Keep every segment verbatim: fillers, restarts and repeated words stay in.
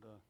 And uh,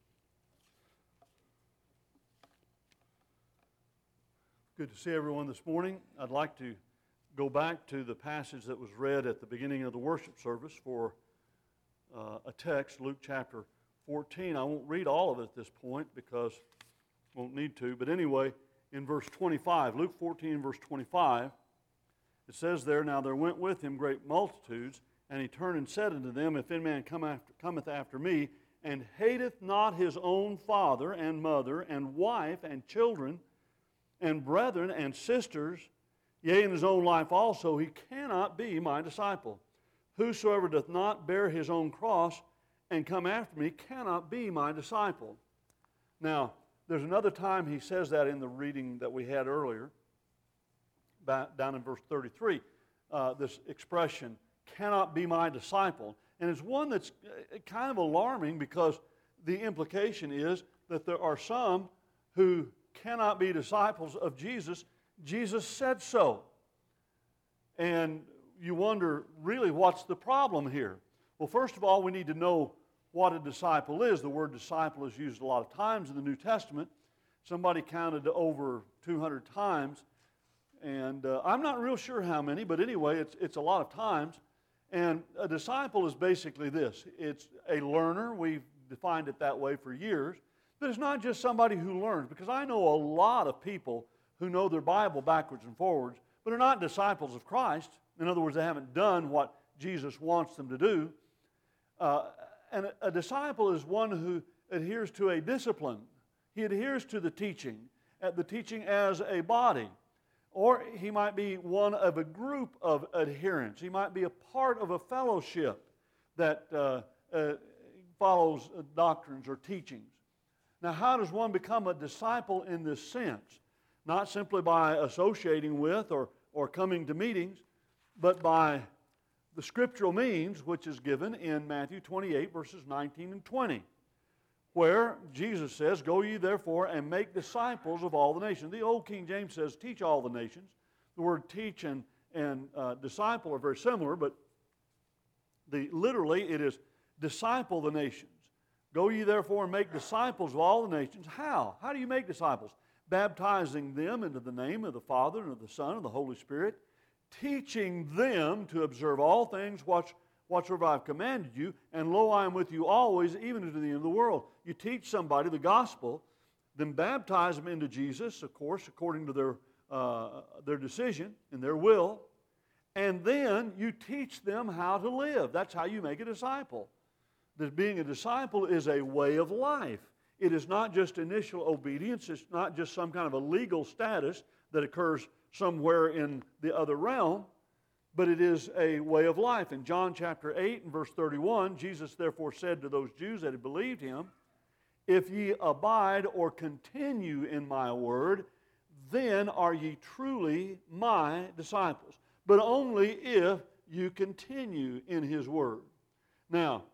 good to see everyone this morning. I'd like to go back to the passage that was read at the beginning of the worship service for uh, a text, Luke chapter fourteen. I won't read all of it at this point because I won't need to. But anyway, in verse twenty-five, Luke fourteen, verse twenty-five, it says there, "Now there went with him great multitudes, and he turned and said unto them, If any man come after, cometh after me, and hateth not his own father and mother and wife and children and brethren and sisters, yea, in his own life also, he cannot be my disciple. Whosoever doth not bear his own cross and come after me cannot be my disciple." Now, there's another time he says that in the reading that we had earlier, down in verse thirty-three, uh, this expression, "cannot be my disciple." And it's one that's kind of alarming because the implication is that there are some who cannot be disciples of Jesus. Jesus said so. And you wonder, really, what's the problem here? Well, first of all, we need to know what a disciple is. The word disciple is used a lot of times in the New Testament. Somebody counted over two hundred times. And uh, I'm not real sure how many, but anyway, it's, it's a lot of times. And a disciple is basically this. It's a learner. We've defined it that way for years. But it's not just somebody who learns, because I know a lot of people who know their Bible backwards and forwards, but are not disciples of Christ. In other words, they haven't done what Jesus wants them to do. Uh, and a, a disciple is one who adheres to a discipline. He adheres to the teaching, uh, the teaching as a body. Or he might be one of a group of adherents. He might be a part of a fellowship that uh, uh, follows doctrines or teachings. Now, how does one become a disciple in this sense? Not simply by associating with or, or coming to meetings, but by the scriptural means, which is given in Matthew twenty-eight, verses nineteen and twenty, where Jesus says, "Go ye therefore and make disciples of all the nations." The old King James says, "teach all the nations." The word teach and, and uh, disciple are very similar, but the, literally it is disciple the nations. "Go ye therefore and make disciples of all the nations." How? How do you make disciples? Baptizing them into the name of the Father and of the Son and the Holy Spirit, teaching them to observe all things which whatsoever I have commanded you, and lo, I am with you always, even unto the end of the world. You teach somebody the gospel, then baptize them into Jesus, of course, according to their, uh, their decision and their will, and then you teach them how to live. That's how you make a disciple. That being a disciple is a way of life. It is not just initial obedience. It's not just some kind of a legal status that occurs somewhere in the other realm, but it is a way of life. In John chapter eight and verse thirty-one, Jesus therefore said to those Jews that had believed him, "If ye abide or continue in my word, then are ye truly my disciples." But only if you continue in his word. Now,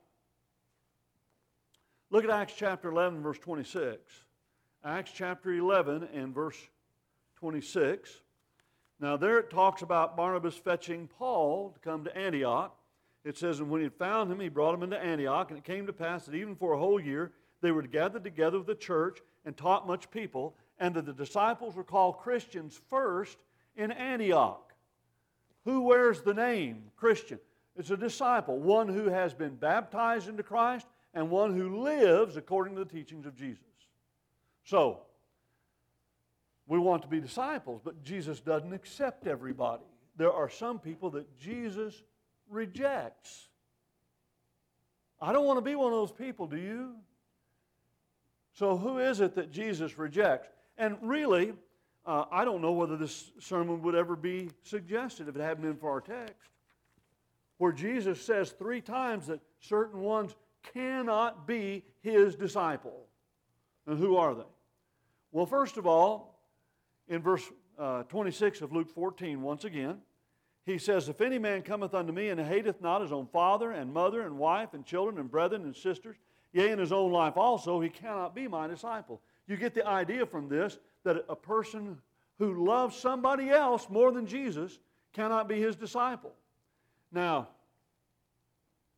look at Acts chapter eleven, verse twenty-six. Acts chapter eleven and verse twenty-six. Now there it talks about Barnabas fetching Paul to come to Antioch. It says, "And when he had found him, he brought him into Antioch. And it came to pass that even for a whole year they were gathered together with the church and taught much people, and that the disciples were called Christians first in Antioch." Who wears the name Christian? It's a disciple, one who has been baptized into Christ and one who lives according to the teachings of Jesus. So, we want to be disciples, but Jesus doesn't accept everybody. There are some people that Jesus rejects. I don't want to be one of those people, do you? So who is it that Jesus rejects? And really, uh, I don't know whether this sermon would ever be suggested if it hadn't been for our text, where Jesus says three times that certain ones cannot be his disciple. And who are they? Well, first of all, in verse uh, twenty-six of Luke fourteen, once again, he says, "If any man cometh unto me and hateth not his own father and mother and wife and children and brethren and sisters, yea, in his own life also, he cannot be my disciple." You get the idea from this that a person who loves somebody else more than Jesus cannot be his disciple. Now,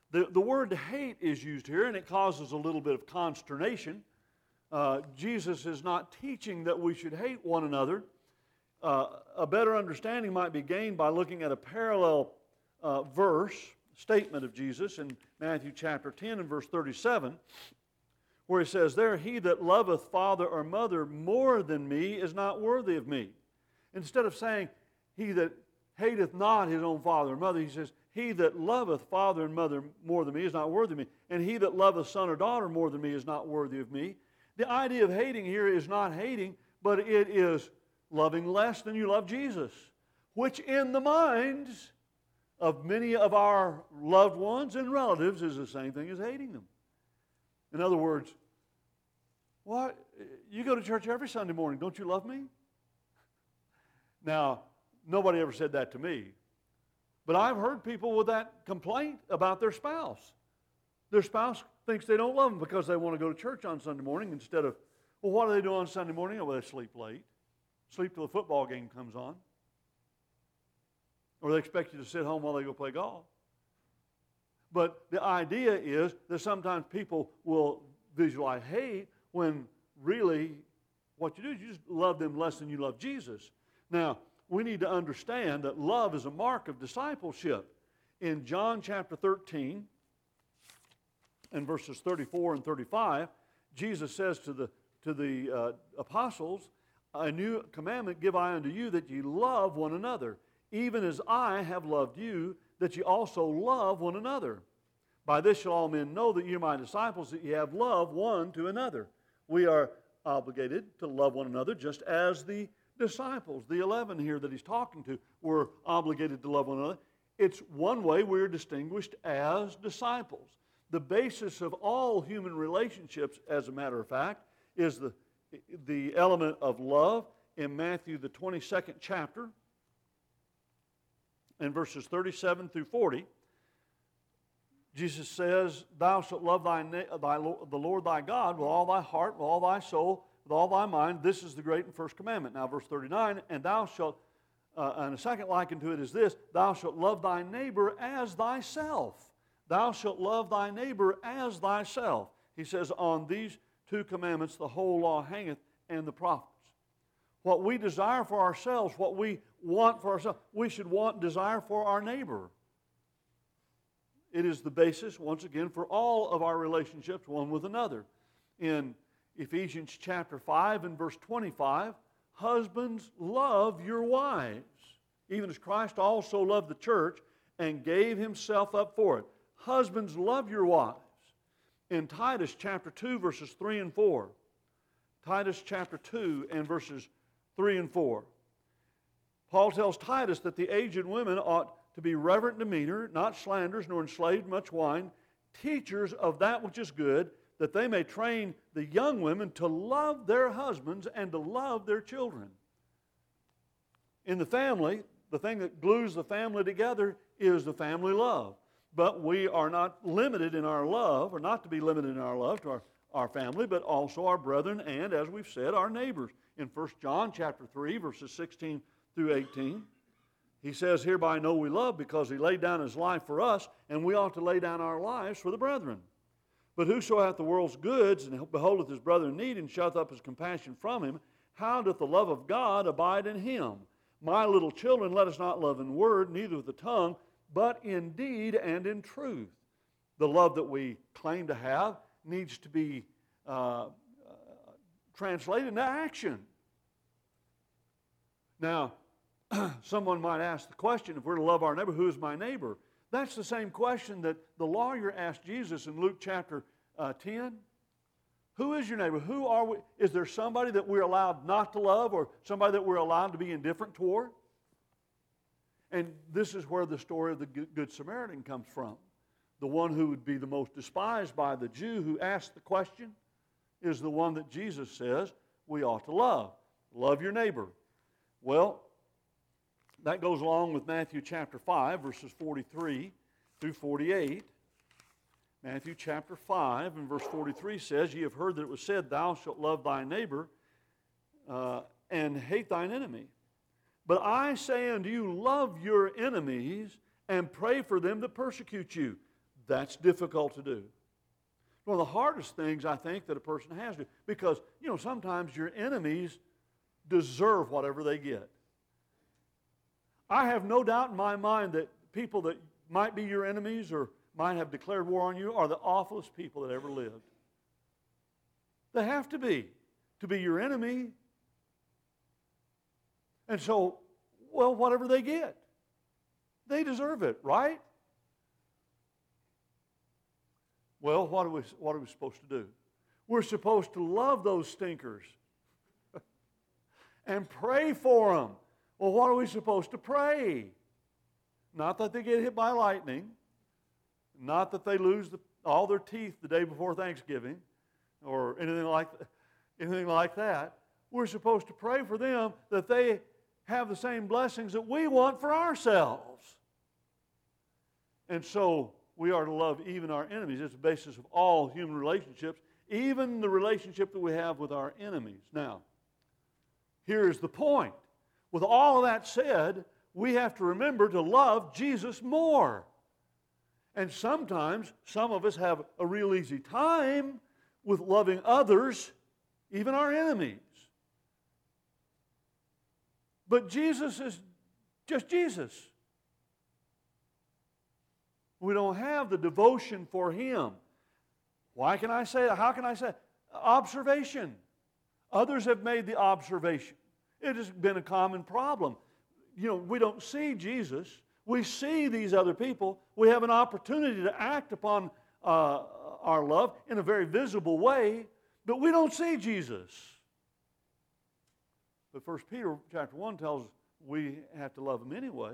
The, the word hate is used here, and it causes a little bit of consternation. Uh, Jesus is not teaching that we should hate one another. Uh, a better understanding might be gained by looking at a parallel uh, verse, statement of Jesus in Matthew chapter ten and verse thirty-seven, where he says, "There he that loveth father or mother more than me is not worthy of me." Instead of saying, "He that hateth not his own father or mother," he says, "He that loveth father and mother more than me is not worthy of me. And he that loveth son or daughter more than me is not worthy of me." The idea of hating here is not hating, but it is loving less than you love Jesus, which in the minds of many of our loved ones and relatives is the same thing as hating them. In other words, what? You go to church every Sunday morning, don't you love me? Now, nobody ever said that to me. But I've heard people with that complaint about their spouse. Their spouse thinks they don't love them because they want to go to church on Sunday morning instead of, well, what do they do on Sunday morning? Oh, well, they sleep late. Sleep till the football game comes on. Or they expect you to sit home while they go play golf. But the idea is that sometimes people will visualize hate when really what you do is you just love them less than you love Jesus. Now, we need to understand that love is a mark of discipleship. In John chapter thirteen and verses thirty-four and thirty-five, Jesus says to the, to the uh, apostles, "A new commandment give I unto you, that ye love one another, even as I have loved you, that ye also love one another. By this shall all men know that ye are my disciples, that ye have love one to another." We are obligated to love one another just as the disciples, the eleven here that he's talking to, were obligated to love one another. It's one way we're distinguished as disciples. The basis of all human relationships, as a matter of fact, is the, the element of love. In Matthew, the twenty-second chapter, and verses thirty-seven through forty, Jesus says, "Thou shalt love thy, thy, the Lord thy God with all thy heart, with all thy soul, with all thy mind. This is the great and first commandment." Now, verse thirty-nine, "And thou shalt," uh, and a second liken to it is this, "Thou shalt love thy neighbor as thyself." Thou shalt love thy neighbor as thyself. He says, on these two commandments the whole law hangeth, and the prophets. What we desire for ourselves, what we want for ourselves, we should want and desire for our neighbor. It is the basis, once again, for all of our relationships one with another. In Ephesians chapter five and verse twenty-five, "Husbands, love your wives, even as Christ also loved the church and gave himself up for it." Husbands, love your wives. In Titus chapter two, verses three and four, Titus chapter two and verses three and four, Paul tells Titus that the aged women ought to be reverent in demeanor, not slanderers, nor enslaved to much wine, teachers of that which is good, that they may train the young women to love their husbands and to love their children. In the family, the thing that glues the family together is the family love. But we are not limited in our love, or not to be limited in our love to our, our family, but also our brethren and, as we've said, our neighbors. In First John chapter three, verses sixteen through eighteen, he says, "Hereby know we love, because he laid down his life for us, and we ought to lay down our lives for the brethren. But whoso hath the world's goods, and beholdeth his brother in need, and shutteth up his compassion from him, how doth the love of God abide in him? My little children, let us not love in word, neither with the tongue, but in deed and in truth." The love that we claim to have needs to be uh, uh, translated into action. Now, someone might ask the question, if we're to love our neighbor, who is my neighbor? That's the same question that the lawyer asked Jesus in Luke chapter uh, ten. Who is your neighbor? Who are we? Is there somebody that we're allowed not to love, or somebody that we're allowed to be indifferent toward? And this is where the story of the Good Samaritan comes from. The one who would be the most despised by the Jew who asked the question is the one that Jesus says we ought to love. Love your neighbor. Well, that goes along with Matthew chapter five, verses forty-three through forty-eight. Matthew chapter five and verse forty-three says, "Ye have heard that it was said, Thou shalt love thy neighbor uh, and hate thine enemy. But I say unto you, love your enemies and pray for them that persecute you." That's difficult to do. One of the hardest things, I think, that a person has to do. Because, you know, sometimes your enemies deserve whatever they get. I have no doubt in my mind that people that might be your enemies or might have declared war on you are the awfulest people that ever lived. They have to be, to be your enemy. And so, well, whatever they get, they deserve it, right? Well, what are we, what are we supposed to do? We're supposed to love those stinkers and pray for them. Well, what are we supposed to pray? Not that they get hit by lightning, not that they lose the, all their teeth the day before Thanksgiving, or anything like, anything like that. We're supposed to pray for them that they have the same blessings that we want for ourselves. And so we are to love even our enemies. It's the basis of all human relationships, even the relationship that we have with our enemies. Now, here's the point. With all of that said, we have to remember to love Jesus more. And sometimes, some of us have a real easy time with loving others, even our enemies. But Jesus is just Jesus. We don't have the devotion for Him. Why can I say that? How can I say that? Observation. Others have made the observation. It has been a common problem. You know, we don't see Jesus. We see these other people. We have an opportunity to act upon uh, our love in a very visible way, but we don't see Jesus. But First Peter chapter one tells us we have to love Him anyway.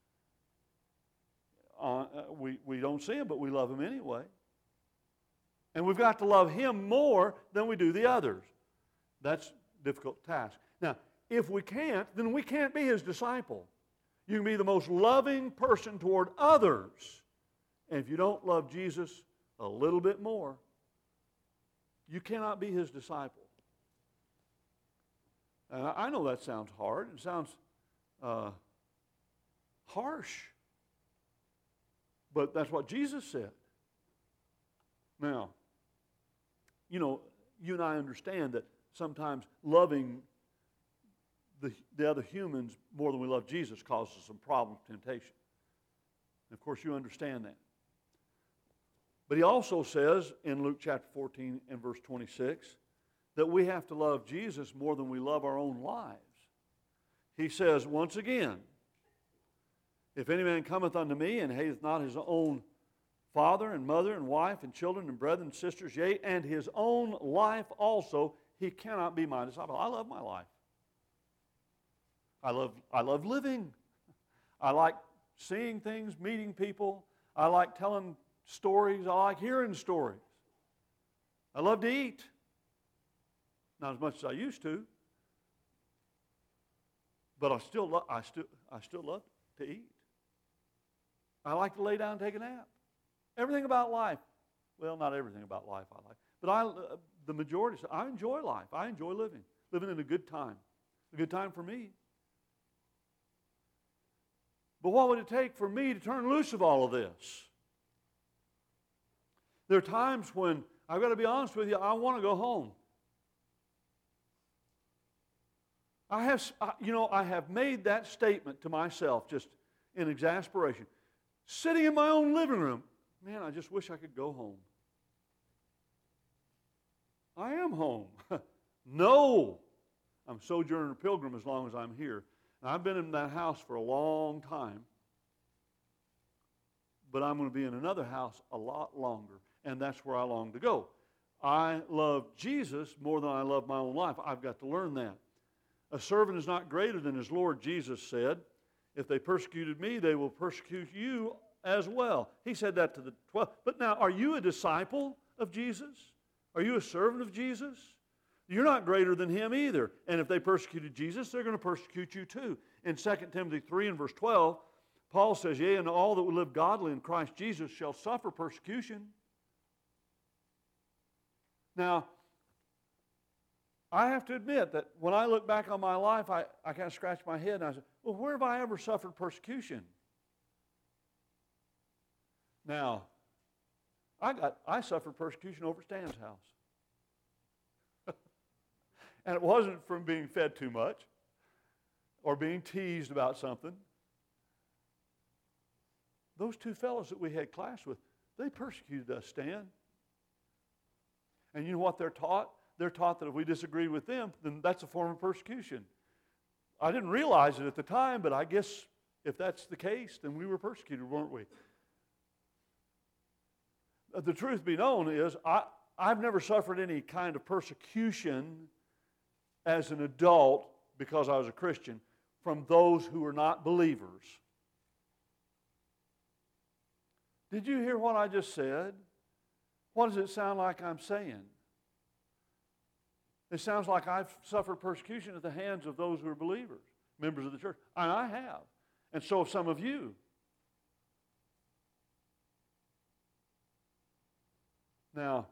Uh, we, we don't see Him, but we love Him anyway. And we've got to love Him more than we do the others. That's a difficult task. Now, if we can't, then we can't be His disciple. You can be the most loving person toward others. And if you don't love Jesus a little bit more, you cannot be His disciple. And I know that sounds hard. It sounds uh, harsh. But that's what Jesus said. Now, you know, you and I understand that sometimes loving the, the other humans more than we love Jesus causes some problems, temptation. And of course, you understand that. But He also says in Luke chapter fourteen and verse twenty-six that we have to love Jesus more than we love our own lives. He says once again, if any man cometh unto me and hateth not his own father and mother and wife and children and brethren and sisters, yea, and his own life also, he cannot be my disciple. I love my life. I love, I love living. I like seeing things, meeting people. I like telling stories. I like hearing stories. I love to eat. Not as much as I used to, but I still, lo- I still, I still love to eat. I like to lay down and take a nap. Everything about life. Well, not everything about life I like. But I, uh, the majority, I enjoy life. I enjoy living. Living in a good time. A good time for me. But what would it take for me to turn loose of all of this? There are times when, I've got to be honest with you, I want to go home. I have, you know, I have made that statement to myself just in exasperation. Sitting in my own living room, man, I just wish I could go home. I am home. No, I'm sojourner pilgrim as long as I'm here. And I've been in that house for a long time, but I'm going to be in another house a lot longer, and that's where I long to go. I love Jesus more than I love my own life. I've got to learn that. A servant is not greater than his Lord, Jesus said. If they persecuted me, they will persecute you as well. He said that to the twelve. But now, are you a disciple of Jesus? Are you a servant of Jesus? You're not greater than Him either. And if they persecuted Jesus, they're going to persecute you too. In Second Timothy three and verse twelve, Paul says, yea, and all that will live godly in Christ Jesus shall suffer persecution. Now, I have to admit that when I look back on my life, I, I kind of scratch my head and I say, well, where have I ever suffered persecution? Now, I got I suffered persecution over Stan's house. And it wasn't from being fed too much or being teased about something. Those two fellows that we had class with, they persecuted us, Stan. And you know what they're taught? They're taught that if we disagree with them, then that's a form of persecution. I didn't realize it at the time, but I guess if that's the case, then we were persecuted, weren't we? The truth be known is, I, I've never suffered any kind of persecution as an adult because I was a Christian from those who are not believers. Did you hear what I just said? What does it sound like I'm saying? It sounds like I've suffered persecution at the hands of those who are believers, members of the church. And I have. And so have some of you. Now,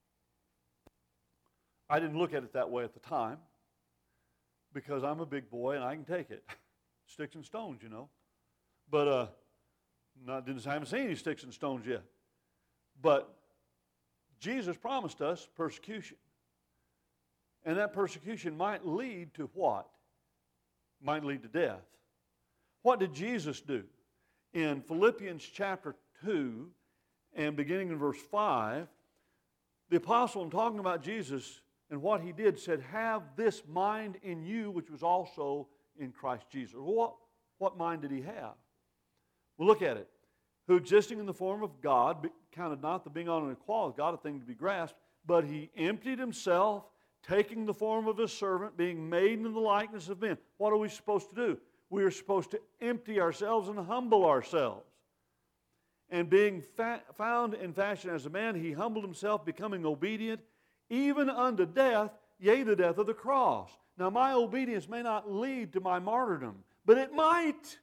I didn't look at it that way at the time because I'm a big boy and I can take it. Sticks and stones, you know. But uh, not, didn't, I haven't seen any sticks and stones yet. But Jesus promised us persecution. And that persecution might lead to what? Might lead to death. What did Jesus do? In Philippians chapter two and beginning in verse five, the apostle, in talking about Jesus and what he did, said, have this mind in you which was also in Christ Jesus. Well, what, what mind did he have? Well, look at it. Who existing in the form of God, counted not the being on an equality with God a thing to be grasped, but he emptied himself, taking the form of a servant, being made in the likeness of men. What are we supposed to do? We are supposed to empty ourselves and humble ourselves. And being fa- found in fashion as a man, he humbled himself, becoming obedient, even unto death, yea, the death of the cross. Now, my obedience may not lead to my martyrdom, but it might.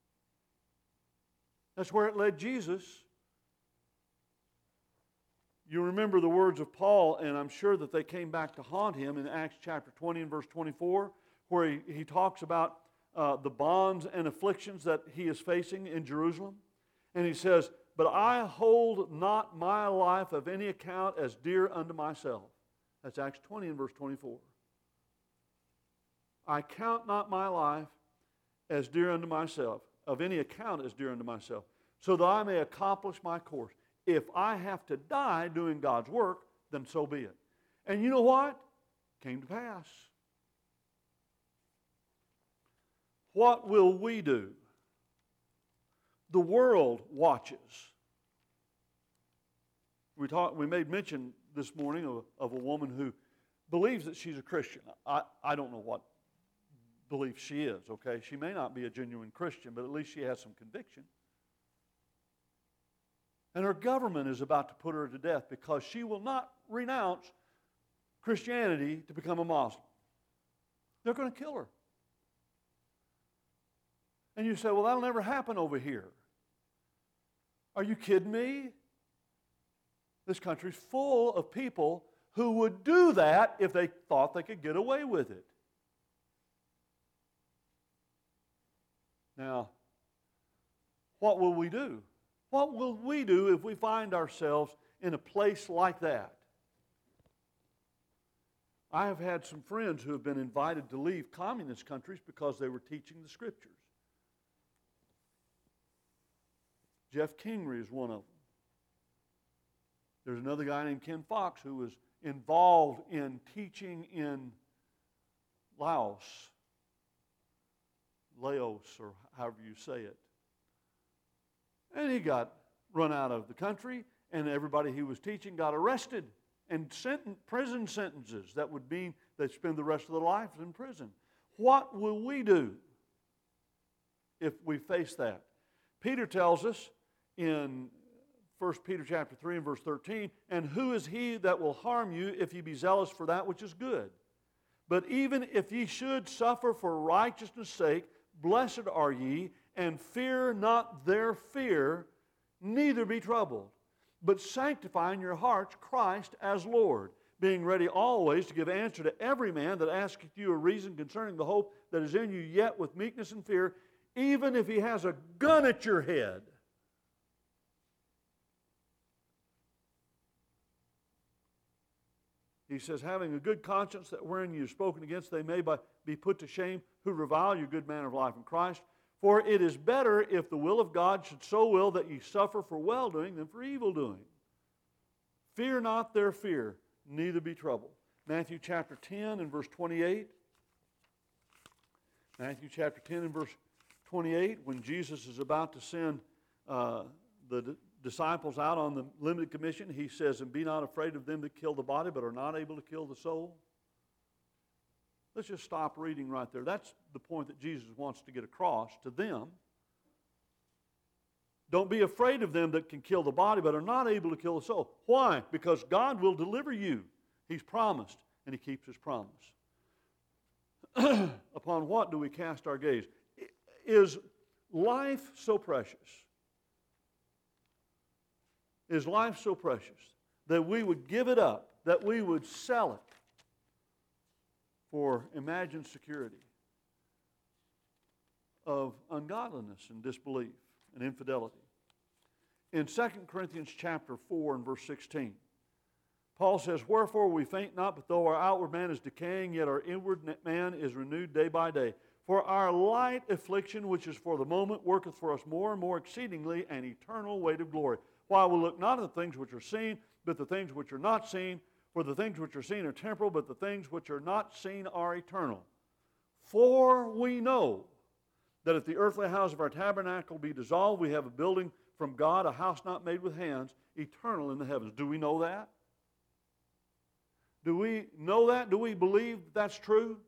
That's where it led Jesus. You remember the words of Paul, and I'm sure that they came back to haunt him in Acts chapter twenty and verse twenty-four, where he, he talks about uh, the bonds and afflictions that he is facing in Jerusalem. And he says, but I hold not my life of any account as dear unto myself. That's Acts twenty and verse twenty-four. I count not my life as dear unto myself, of any account as dear unto myself, so that I may accomplish my course. If I have to die doing God's work, then so be it. And you know what? Came to pass. What will we do? The world watches. We talked, we made mention this morning of, of a woman who believes that she's a Christian. I, I don't know what belief she is, okay? She may not be a genuine Christian, but at least she has some conviction. And her government is about to put her to death because she will not renounce Christianity to become a Muslim. They're going to kill her. And you say, well, that'll never happen over here. Are you kidding me? This country's full of people who would do that if they thought they could get away with it. Now, what will we do? What will we do if we find ourselves in a place like that? I have had some friends who have been invited to leave communist countries because they were teaching the Scriptures. Jeff Kingery is one of them. There's another guy named Ken Fox who was involved in teaching in Laos, Laos, or however you say it. And he got run out of the country, and everybody he was teaching got arrested and sent prison sentences that would mean they'd spend the rest of their lives in prison. What will we do if we face that? Peter tells us in First Peter chapter three and verse thirteen, and who is he that will harm you if ye be zealous for that which is good? But even if ye should suffer for righteousness' sake, blessed are ye, and fear not their fear, neither be troubled, but sanctify in your hearts Christ as Lord, being ready always to give answer to every man that asketh you a reason concerning the hope that is in you, yet with meekness and fear, even if he has a gun at your head. He says, having a good conscience, that wherein you have spoken against, they may by, be put to shame who revile your good manner of life in Christ. For it is better if the will of God should so will that ye suffer for well-doing than for evil-doing. Fear not their fear, neither be troubled. Matthew chapter ten and verse twenty-eight. Matthew chapter ten and verse twenty-eight, when Jesus is about to send uh, the d- disciples out on the limited commission, he says, and be not afraid of them that kill the body, but are not able to kill the soul. Let's just stop reading right there. That's the point that Jesus wants to get across to them. Don't be afraid of them that can kill the body, but are not able to kill the soul. Why? Because God will deliver you. He's promised, and He keeps His promise. Upon what do we cast our gaze? Is life so precious? Is life so precious that we would give it up, that we would sell it for imagined security of ungodliness and disbelief and infidelity? In Second Corinthians chapter four and verse sixteen, Paul says, wherefore we faint not, but though our outward man is decaying, yet our inward man is renewed day by day. For our light affliction, which is for the moment, worketh for us more and more exceedingly an eternal weight of glory. While we look not at the things which are seen, but the things which are not seen. For the things which are seen are temporal, but the things which are not seen are eternal. For we know that if the earthly house of our tabernacle be dissolved, we have a building from God, a house not made with hands, eternal in the heavens. Do we know that? Do we know that? Do we believe that's true?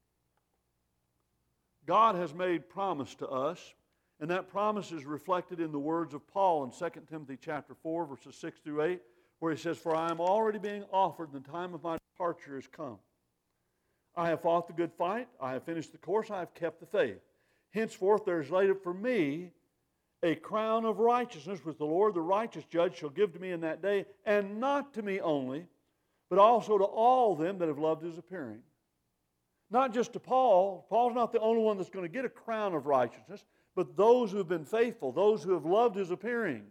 God has made promise to us, and that promise is reflected in the words of Paul in Second Timothy chapter four, verses six through eight, where he says, for I am already being offered, and the time of my departure is come. I have fought the good fight, I have finished the course, I have kept the faith. Henceforth there is laid up for me a crown of righteousness, which the Lord, the righteous judge, shall give to me in that day, and not to me only, but also to all them that have loved His appearing. Not just to Paul. Paul's not the only one that's going to get a crown of righteousness, but those who have been faithful, those who have loved His appearing,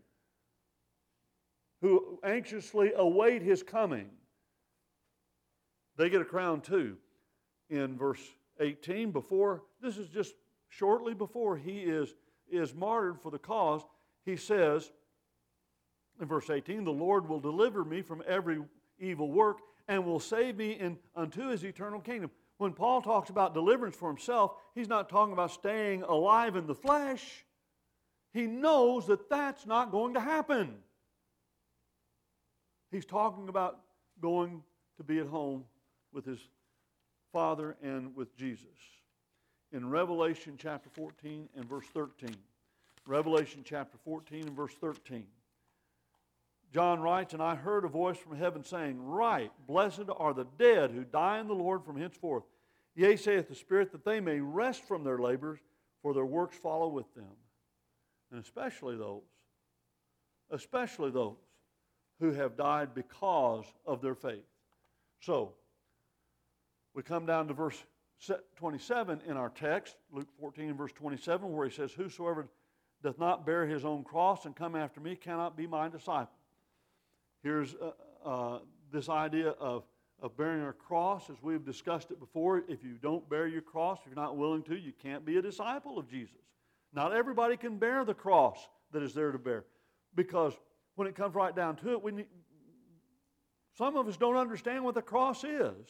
who anxiously await His coming, they get a crown too. In verse eighteen, before, this is just shortly before He is, is martyred for the cause, He says, in verse eighteen, the Lord will deliver me from every evil work and will save me in, unto His eternal kingdom. When Paul talks about deliverance for himself, he's not talking about staying alive in the flesh. He knows that that's not going to happen. He's talking about going to be at home with his Father and with Jesus. In Revelation chapter fourteen and verse thirteen. Revelation chapter fourteen and verse thirteen. John writes, and I heard a voice from heaven saying, write, blessed are the dead who die in the Lord from henceforth. Yea, saith the Spirit, that they may rest from their labors, for their works follow with them. And especially those, especially those who have died because of their faith. So, we come down to verse twenty-seven in our text, Luke fourteen and verse twenty-seven, where he says, whosoever doth not bear his own cross and come after me cannot be my disciple. Here's uh, uh, this idea of, of bearing a cross, as we've discussed it before. If you don't bear your cross, if you're not willing to, you can't be a disciple of Jesus. Not everybody can bear the cross that is there to bear. Because when it comes right down to it, we need, some of us don't understand what the cross is.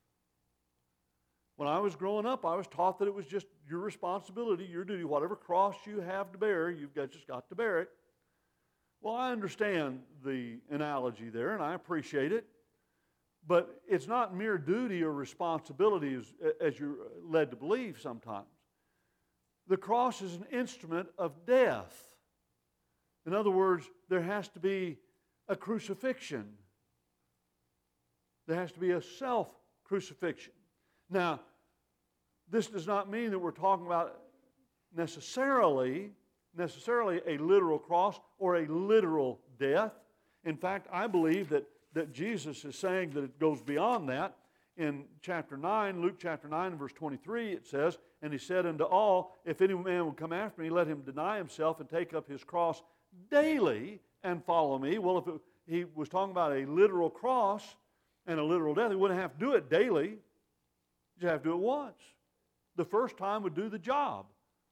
When I was growing up, I was taught that it was just your responsibility, your duty. Whatever cross you have to bear, you've got, just got to bear it. Well, I understand the analogy there, and I appreciate it. But it's not mere duty or responsibility as, as you're led to believe sometimes. The cross is an instrument of death. In other words, there has to be a crucifixion. There has to be a self-crucifixion. Now, this does not mean that we're talking about necessarily, necessarily a literal cross or a literal death. In fact, I believe that, that Jesus is saying that it goes beyond that. In chapter nine, Luke chapter nine, verse twenty-three, it says, and he said unto all, if any man will come after me, let him deny himself and take up his cross daily and follow me. Well, if it, he was talking about a literal cross, and a literal death. He wouldn't have to do it daily. You have to do it once. The first time would do the job.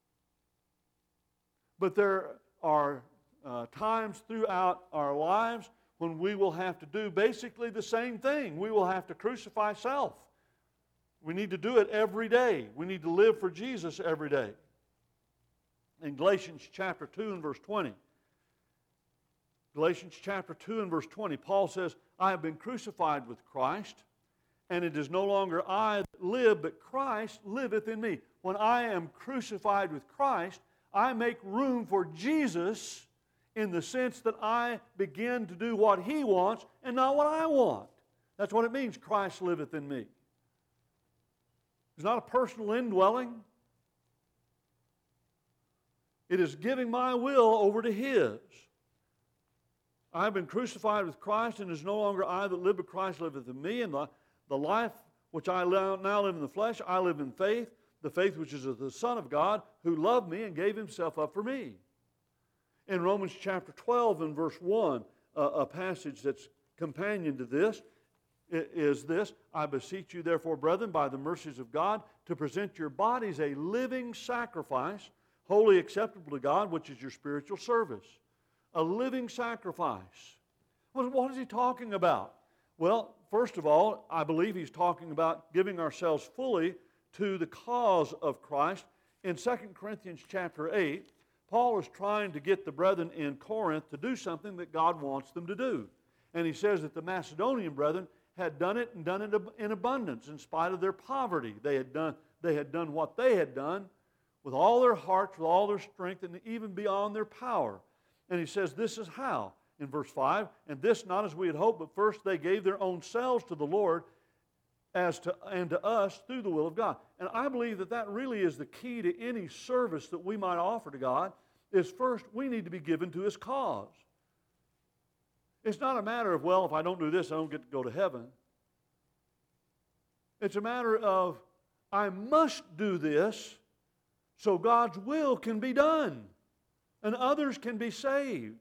But there are uh, times throughout our lives when we will have to do basically the same thing. We will have to crucify self. We need to do it every day. We need to live for Jesus every day. In Galatians chapter two and verse twenty, Galatians chapter two and verse twenty, Paul says, I have been crucified with Christ, and it is no longer I that live, but Christ liveth in me. When I am crucified with Christ, I make room for Jesus in the sense that I begin to do what He wants and not what I want. That's what it means, Christ liveth in me. It's not a personal indwelling. It is giving my will over to His. I have been crucified with Christ, and it is no longer I that live, but Christ liveth in me. And the, the life which I now live in the flesh, I live in faith, the faith which is of the Son of God, who loved me and gave Himself up for me. In Romans chapter twelve and verse one, uh, a passage that's companion to this, is this, I beseech you therefore, brethren, by the mercies of God, to present your bodies a living sacrifice, wholly acceptable to God, which is your spiritual service. A living sacrifice. What is he talking about? Well, first of all, I believe he's talking about giving ourselves fully to the cause of Christ. In Second Corinthians chapter eight, Paul is trying to get the brethren in Corinth to do something that God wants them to do. And he says that the Macedonian brethren had done it and done it in abundance in spite of their poverty. They had done, they had done what they had done with all their hearts, with all their strength, and even beyond their power. And he says this is how, in verse five, and this not as we had hoped, but first they gave their own selves to the Lord as to, and to us through the will of God. And I believe that that really is the key to any service that we might offer to God, is first we need to be given to His cause. It's not a matter of, well, if I don't do this, I don't get to go to heaven. It's a matter of, I must do this so God's will can be done and others can be saved.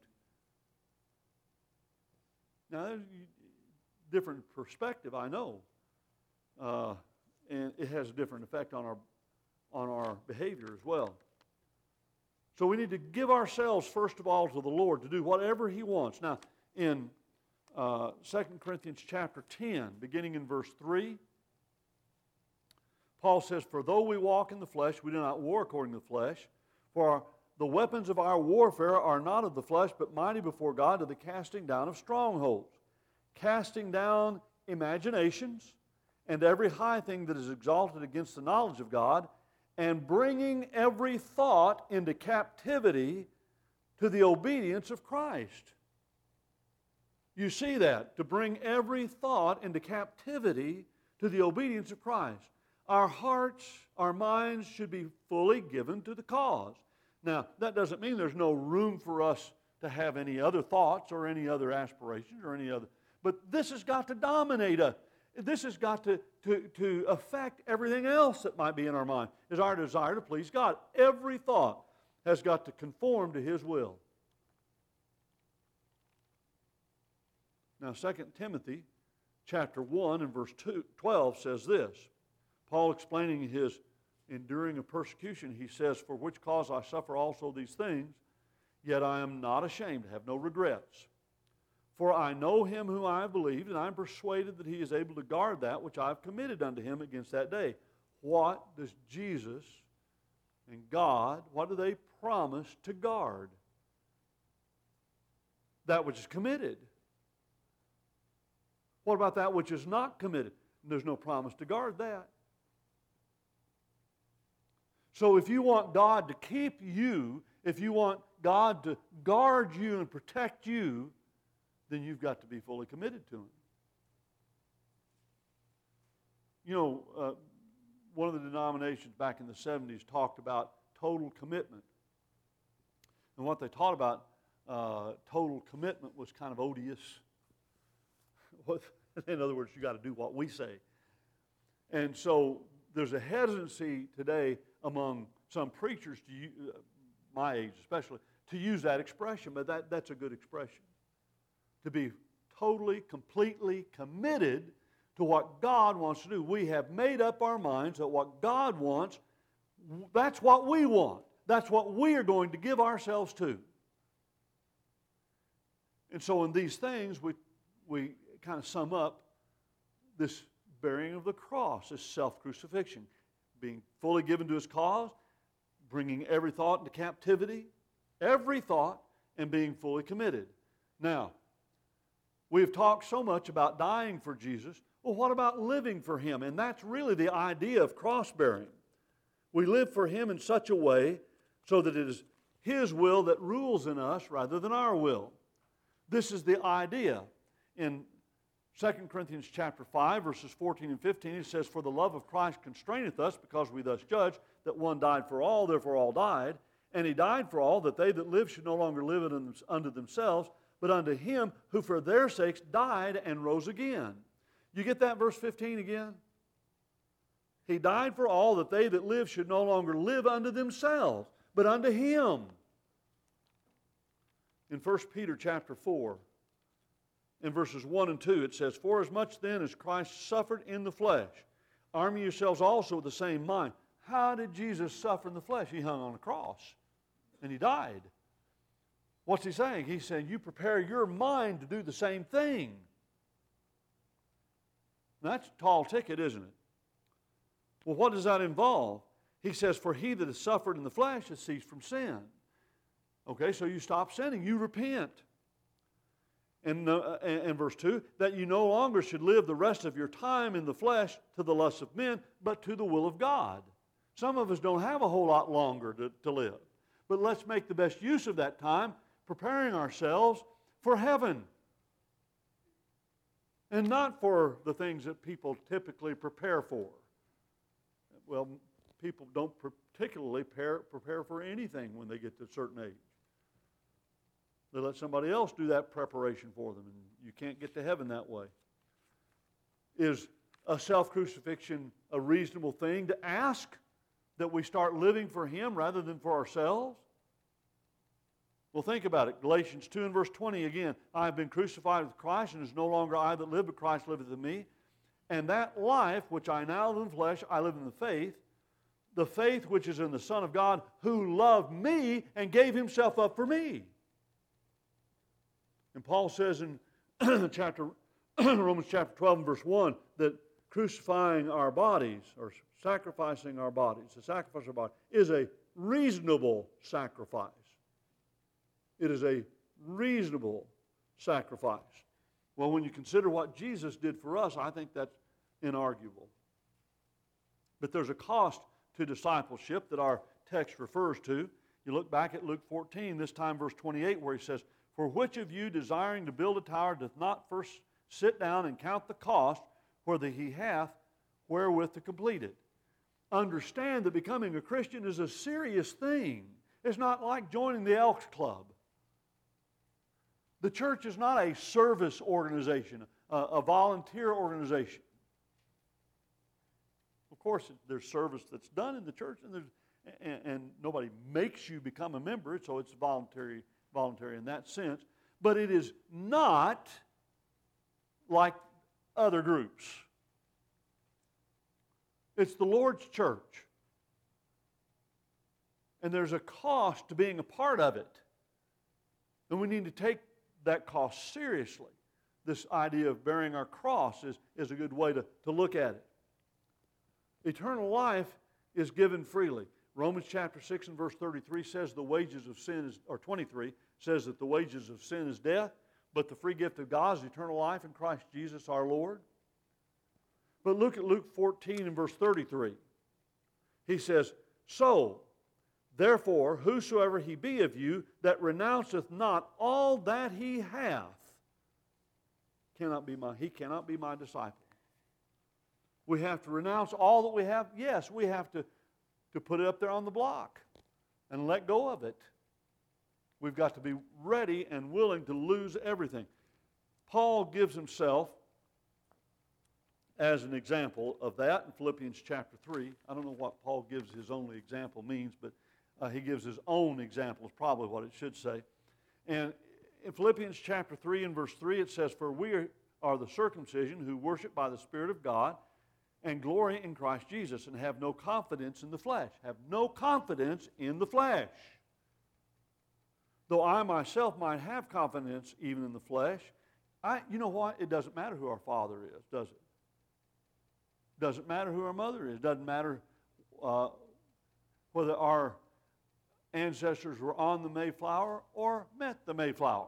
Now, there's a different perspective, I know. Uh, and it has a different effect on our, on our behavior as well. So we need to give ourselves, first of all, to the Lord to do whatever He wants. Now, in uh, Second Corinthians chapter ten, beginning in verse three, Paul says, for though we walk in the flesh, we do not war according to the flesh. For our, the weapons of our warfare are not of the flesh, but mighty before God to the casting down of strongholds, casting down imaginations and every high thing that is exalted against the knowledge of God, and bringing every thought into captivity to the obedience of Christ. You see that, to bring every thought into captivity to the obedience of Christ. Our hearts, our minds should be fully given to the cause. Now, that doesn't mean there's no room for us to have any other thoughts or any other aspirations or any other, but this has got to dominate us. This has got to, to, to affect everything else that might be in our mind, is our desire to please God. Every thought has got to conform to His will. Now, Second Timothy chapter one and verse two, twelve says this. Paul explaining his enduring of persecution, he says, for which cause I suffer also these things, yet I am not ashamed, have no regrets. For I know Him whom I have believed, and I am persuaded that He is able to guard that which I have committed unto Him against that day. What does Jesus and God, what do they promise to guard? That which is committed. What about that which is not committed? There's no promise to guard that. So if you want God to keep you, if you want God to guard you and protect you, then you've got to be fully committed to Him. You know, uh, one of the denominations back in the seventies talked about total commitment. And what they taught about uh, total commitment was kind of odious. In other words, you got to do what we say. And so there's a hesitancy today among some preachers, to use, uh, my age especially, to use that expression, but that, that's a good expression. To be totally, completely committed to what God wants to do. We have made up our minds that what God wants, that's what we want. That's what we are going to give ourselves to. And so in these things, we, we kind of sum up this bearing of the cross, this self-crucifixion, being fully given to His cause, bringing every thought into captivity, every thought, and being fully committed. Now, we've talked so much about dying for Jesus. Well, what about living for Him? And that's really the idea of cross-bearing. We live for Him in such a way so that it is His will that rules in us rather than our will. This is the idea. In Second Corinthians chapter five, verses fourteen and fifteen, it says, "For the love of Christ constraineth us, because we thus judge, that one died for all, therefore all died. And He died for all, that they that live should no longer live unto themselves, but unto Him who for their sakes died and rose again." You get that verse fifteen again? He died for all, that they that live should no longer live unto themselves, but unto Him. In First Peter chapter four, in verses one and two, it says, "For as much then as Christ suffered in the flesh, arm yourselves also with the same mind." How did Jesus suffer in the flesh? He hung on a cross, and He died. What's He saying? He's saying, you prepare your mind to do the same thing. Now, that's a tall ticket, isn't it? Well, what does that involve? He says, "For he that has suffered in the flesh has ceased from sin." Okay, so you stop sinning. You repent. And, uh, and verse two, "that you no longer should live the rest of your time in the flesh to the lusts of men, but to the will of God." Some of us don't have a whole lot longer to, to live. But let's make the best use of that time, preparing ourselves for heaven. And not for the things that people typically prepare for. Well, people don't particularly prepare, prepare for anything when they get to a certain age. They let somebody else do that preparation for them, and you can't get to heaven that way. Is a self-crucifixion a reasonable thing to ask, that we start living for Him rather than for ourselves? Well, think about it. Galatians two and verse twenty again. "I have been crucified with Christ, and it is no longer I that live, but Christ liveth in me. And that life which I now live in the flesh, I live in the faith, the faith which is in the Son of God, who loved me and gave Himself up for me." And Paul says in chapter Romans chapter twelve and verse one that crucifying our bodies, or sacrificing our bodies, the sacrifice of our body, is a reasonable sacrifice. It is a reasonable sacrifice. Well, when you consider what Jesus did for us, I think that's inarguable. But there's a cost to discipleship that our text refers to. You look back at Luke fourteen, this time verse twenty-eight, where He says, "For which of you desiring to build a tower doth not first sit down and count the cost, whether he hath wherewith to complete it?" Understand that becoming a Christian is a serious thing. It's not like joining the Elks Club. The church is not a service organization, a, a volunteer organization. Of course, there's service that's done in the church, and, there's, and, and nobody makes you become a member, so it's voluntary, voluntary in that sense. But it is not like other groups. It's the Lord's church. And there's a cost to being a part of it. And we need to take that cost seriously. This idea of bearing our cross is, is a good way to, to look at it. Eternal life is given freely. Romans chapter six and verse thirty-three says the wages of sin is, or twenty-three, says that the wages of sin is death, but the free gift of God is eternal life in Christ Jesus our Lord. But look at Luke fourteen and verse thirty-three. He says, "So, therefore, whosoever he be of you that renounceth not all that he hath, cannot be my, he cannot be my disciple." We have to renounce all that we have. Yes, we have to, to put it up there on the block and let go of it. We've got to be ready and willing to lose everything. Paul gives himself as an example of that in Philippians chapter three. I don't know what Paul gives his only example means, but uh, he gives his own example is probably what it should say. And in Philippians chapter three and verse three, it says, "For we are, are the circumcision who worship by the Spirit of God and glory in Christ Jesus and have no confidence in the flesh. Have no confidence in the flesh. Though I myself might have confidence even in the flesh, I, you know what? It doesn't matter who our father is, does it? Doesn't matter who our mother is. Doesn't matter uh, whether our ancestors were on the Mayflower or met the Mayflower.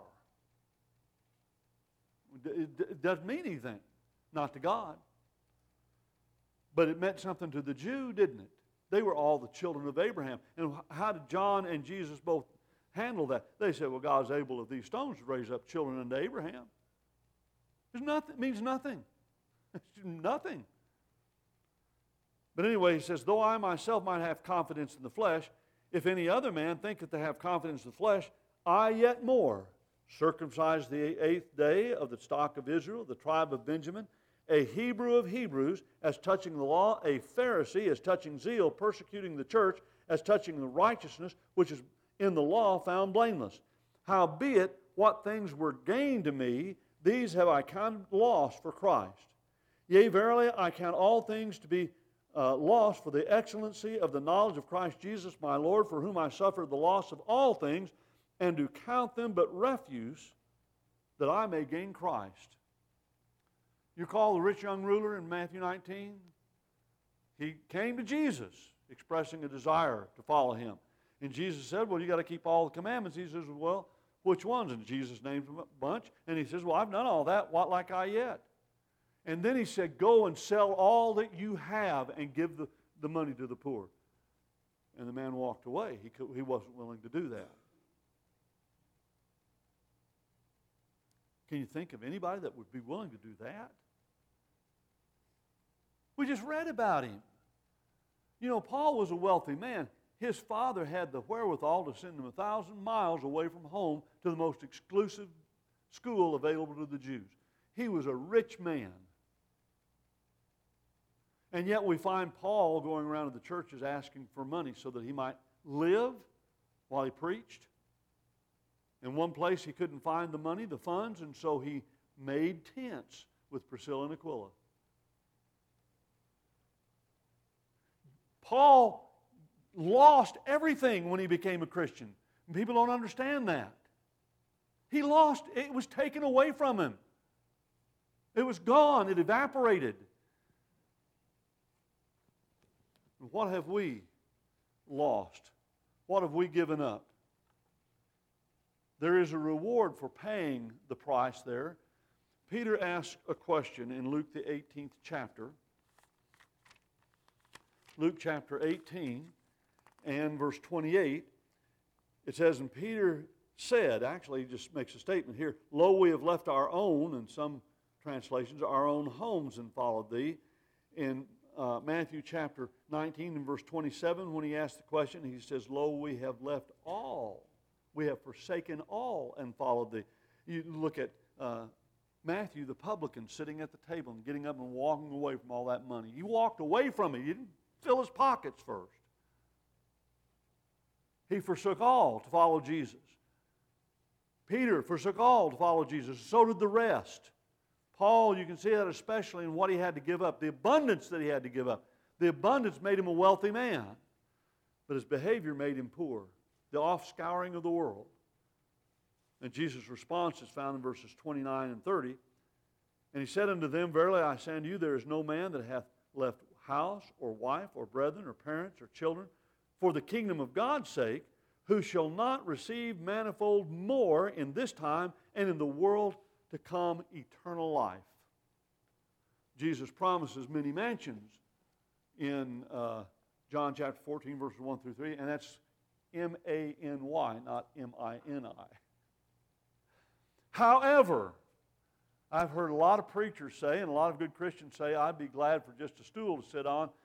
It doesn't mean anything, not to God. But it meant something to the Jew, didn't it? They were all the children of Abraham. And how did John and Jesus both handle that? They said, well, God's able of these stones to raise up children unto Abraham. There's nothing, it means nothing. It's nothing. But anyway, he says, though I myself might have confidence in the flesh, if any other man thinketh to have confidence in the flesh, I yet more, circumcised the eighth day of the stock of Israel, the tribe of Benjamin, a Hebrew of Hebrews, as touching the law, a Pharisee, as touching zeal, persecuting the church, as touching the righteousness which is in the law found blameless. Howbeit, what things were gained to me, these have I counted loss for Christ. Yea, verily, I count all things to be uh, loss for the excellency of the knowledge of Christ Jesus my Lord, for whom I suffered the loss of all things, and do count them but refuse, that I may gain Christ. You recall the rich young ruler in Matthew nineteen? He came to Jesus expressing a desire to follow him. And Jesus said, well, you got to keep all the commandments. He says, well, which ones? And Jesus named a bunch. And he says, well, I've done all that. What like I yet? And then he said, go and sell all that you have and give the, the money to the poor. And the man walked away. He, could, he wasn't willing to do that. Can you think of anybody that would be willing to do that? We just read about him. You know, Paul was a wealthy man. His father had the wherewithal to send him a thousand miles away from home to the most exclusive school available to the Jews. He was a rich man. And yet we find Paul going around to the churches asking for money so that he might live while he preached. In one place he couldn't find the money, the funds, and so he made tents with Priscilla and Aquila. Paul lost everything when he became a Christian. People don't understand that. He lost, it was taken away from him. It was gone, it evaporated. What have we lost? What have we given up? There is a reward for paying the price there. Peter asked a question in Luke the eighteenth chapter. Luke chapter eighteen and verse twenty-eight. It says, and Peter said, actually he just makes a statement here, lo, we have left our own, and some translations, our own homes, and followed thee. In uh, Matthew chapter nineteen and verse twenty-seven, when he asked the question, he says, lo, we have left all. We have forsaken all and followed thee. You look at uh, Matthew, the publican, sitting at the table and getting up and walking away from all that money. He walked away from it. He didn't fill his pockets first. He forsook all to follow Jesus. Peter forsook all to follow Jesus. So did the rest. Paul, you can see that especially in what he had to give up, the abundance that he had to give up. The abundance made him a wealthy man, but his behavior made him poor. The offscouring of the world. And Jesus' response is found in verses twenty-nine and thirty. And he said unto them, verily I say unto you, there is no man that hath left house, or wife, or brethren, or parents, or children, for the kingdom of God's sake, who shall not receive manifold more in this time and in the world to come eternal life. Jesus promises many mansions in uh, John chapter fourteen, verses one through three, and that's M A N Y, not M I N I. However, I've heard a lot of preachers say, and a lot of good Christians say, I'd be glad for just a stool to sit on